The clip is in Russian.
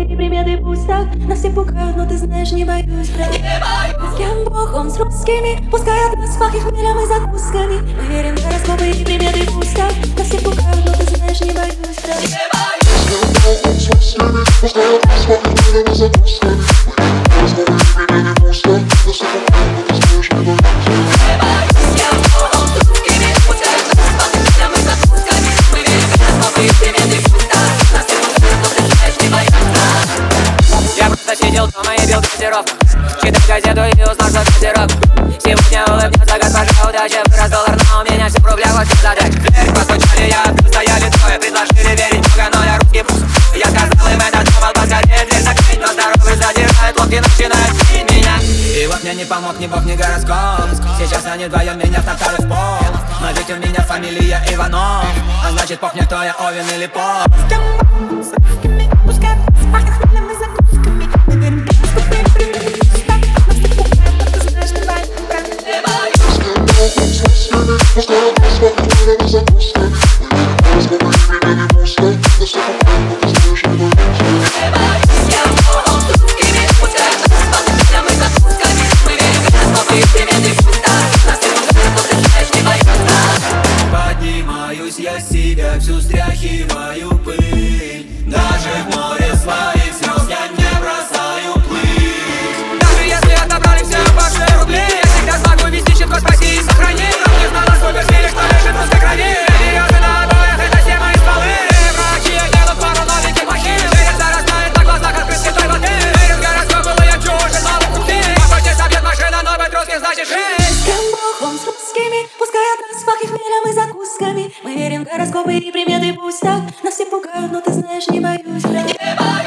и приметы пусть так. Нас все пугают, но ты знаешь, не боюсь, брат. С кем Бог, он с русскими. Пускай от нас пахнет хмелем и закусками. Мы верим в гороскопы и приметы пусть так. Нас все пугают, но ты знаешь, не боюсь, брат. Сидел дома и бил газировку. Читал газету и узнал, что газировка. Сегодня улыбнется госпожа удача. Вырос доллар, но у меня все в рублях, вот что задать. В дверь постучали, я открыл, стояли двое. Предложили верить в Бога, но я русский бус. Я сказал им это, думал, поскорее дверь закрыть. Но здоровый задирает, лодки начинают бить меня. И вот мне не помог ни бог, ни гороскоп. Сейчас они вдвоем меня втоптали в пол. Но ведь у меня фамилия Иванов. А значит похнет, кто я, Овен или Поп. Пускай пахнет хмелем и закусками. Мы верим в гороскопы и приметы пусть так. Нас все пугают, но ты знаешь, не боюсь, брат. Поднимаюсь, я себя всю стряхиваю пыль. Даже в море своих слез я не бросаю плыть. Даже если отобрали все ваши рубли, я всегда смогу вести щитко, спаси и сохрани. Но не знала суперсиле, что лежит в русской крови. Березы на обоях, это все мои стволы. Врачи делают пару новеньких махин. Жизнь зарастает на глазах от пресвятой воды. Верю в гороскопы, я чужой, снова купи. Погоди, собьет машина, но быть русским значит жить. С кем Бог, он с русскими. Пускай от нас пахнет хмелем и закусками. Мы верим в гороскопы и приметы пусть так. Нас все пугают, но ты знаешь, не боюсь, брат.